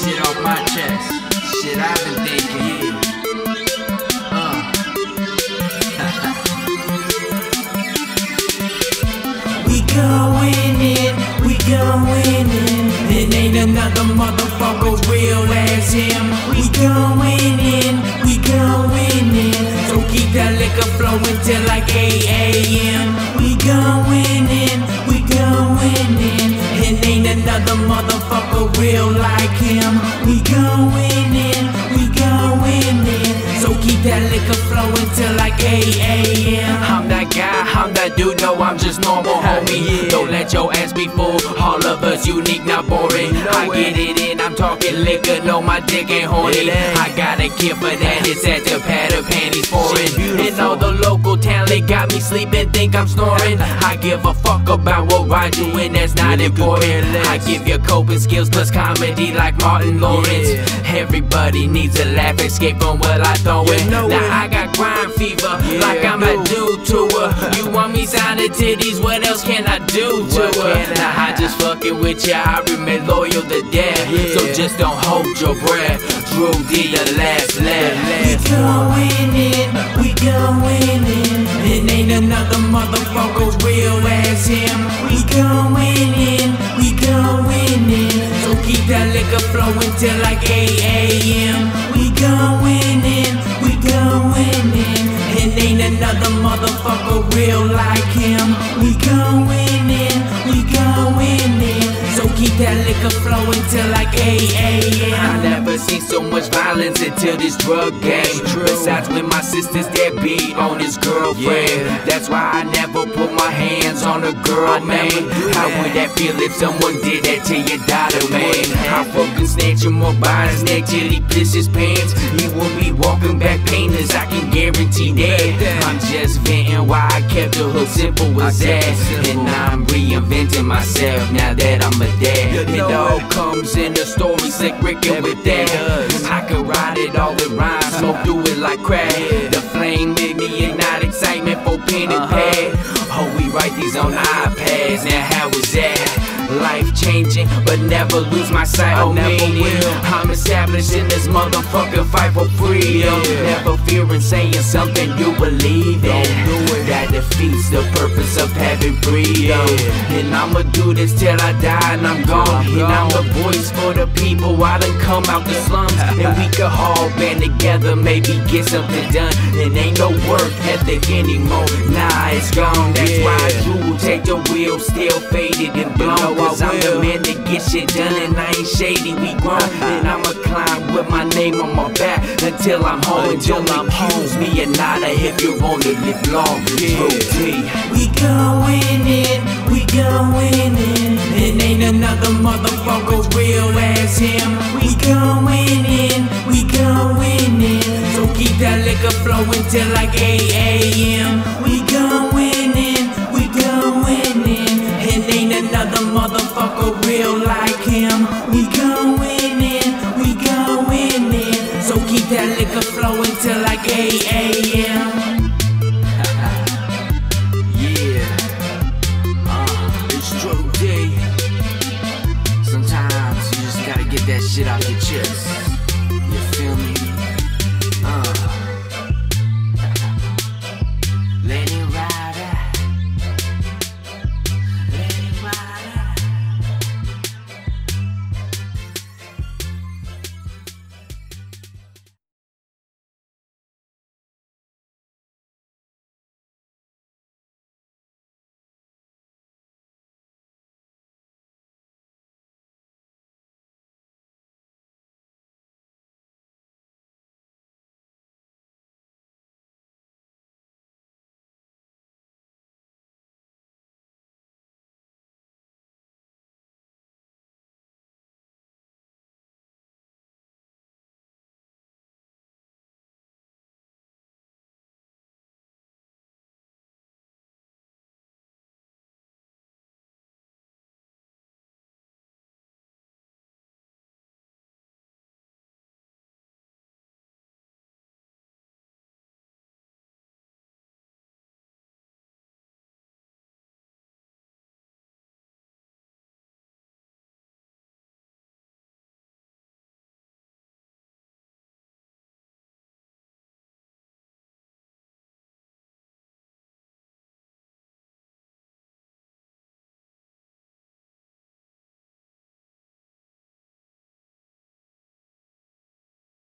shit off my chest. Shit I've been thinking, We going in, we going in. It ain't another motherfucker real as him. We going in, we going in. So keep that liquor flowing till like 8 a.m. We going in, we going in. It ain't another motherfucker real like him. We going in, we going in. So keep that liquor flowing till like 8 a.m. I'm that guy, I'm that dude, no, I'm just normal, homie. Don't let your ass be full, all of us unique, not boring. I get it in, I'm talking liquor, no, my dick ain't horny. I got a kid for that, it's at the pad of panties for it. And all the local talent got me sleeping, think I'm snoring. I give a fuck about what I do, and that's not important. I give you coping skills plus comedy like Martin Lawrence. Everybody needs a laugh, escape from what I throw it. Now I got grind fever, like I'm a dude to her. You want me signing titties, what else can I do to her? Now I just fucking with ya, I remain loyal to death. So just don't hold your breath, Drew D the last laugh. We going in, we going in. It ain't another motherfucker real as him. We going in, we going in. So keep that liquor flowing till like 8 a.m. We going in, we going in. It ain't another motherfucker real like him. We going in, we going in. So keep that liquor flowing till like 8 a.m. I never seen so much violence until this drug game. Besides when my sister's dead beat on his girlfriend. That's why I never put my hands on a girl, man. How would that feel if someone did that to your daughter, man? I fucking snatch him up by his neck till he piss his pants. He will be walking back painless, I can guarantee that. I'm just venting why I kept the hook simple as that. And I'm reinventing myself now that I'm a dad. It all comes in the story, slick Ricky with that. I could ride it all the rhyme, smoke through it like crack. The flame made me ignite excitement for pen and pad. Oh, we write these on iPads, now how is that? Life changing, but never lose my sight of meaning. I'm establishing this motherfucking fight for freedom. Never fearing saying something you believe in. That defeats the purpose of having freedom. And I'ma do this till I die and I'm gone. And I'm the voice for the people. I done come out the slums, and we could all band together, maybe get something done. It ain't no work ethic anymore. Nah, it's gone. That's why you take the wheel, still faded and blown. Cause I'm the man that get shit done, and I ain't shady, we grown. And I'ma climb with my name on my back until I'm home. Until I'm accuse me and nada if you wanna live long. We going in, we going in. It ain't another motherfucker real as him. We going in, we going in. So keep that liquor flowing till like 8 a.m. We going in, we going in. It ain't another motherfucker real like him. We going in, we going in. So keep that liquor flowing till like 8 a.m. it's Drew D. Sometimes you just gotta get that shit off your chest.